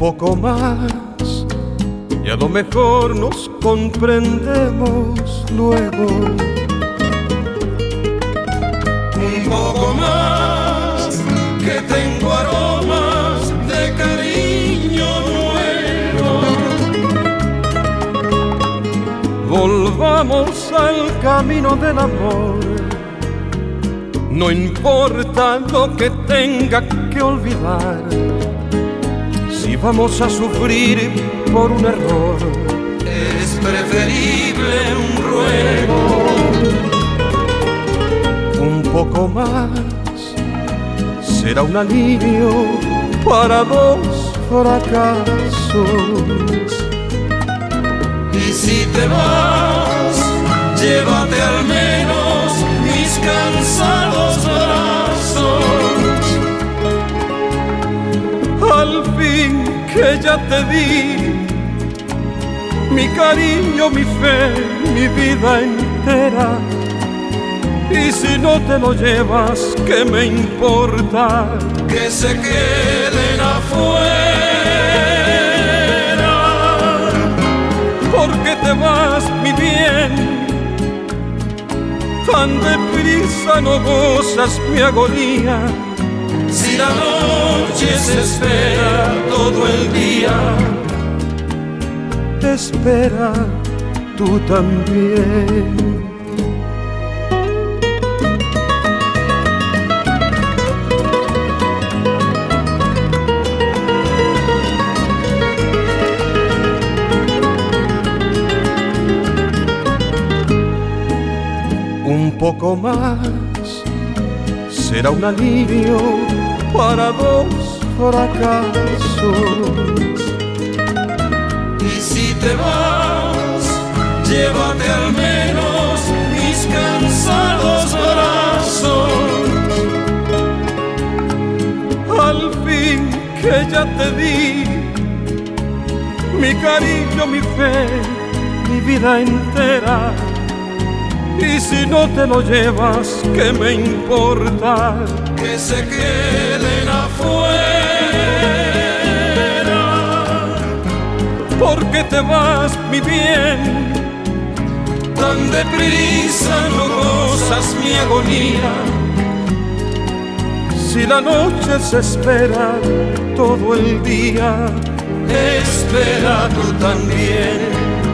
poco más y a lo mejor nos comprendemos luego. Un poco más, que tengo aromas de cariño nuevo. Volvamos al camino del amor. No importa lo que tenga que olvidar, si vamos a sufrir por un error, es preferible un ruego. Un poco más será un alivio para dos fracasos. Y si te vas, llévate al menos mis cansados brazos. Al fin que ya te di mi cariño, mi fe, mi vida entera. Y si no te lo llevas, ¿qué me importa? Que se queden afuera. Porque te vas, mi bien, tan deprisa no gozas mi agonía. Si la noche se espera todo el día, espera tú también. Un poco más será un alivio para dos fracasos. Y si te vas, llévate al menos mis cansados brazos. Al fin que ya te di mi cariño, mi fe, mi vida entera. Y si no te lo llevas, ¿qué me importa? Que se queden afuera. Porque te vas, mi bien, tan deprisa no gozas mi agonía. Si la noche se espera todo el día, espera tú también.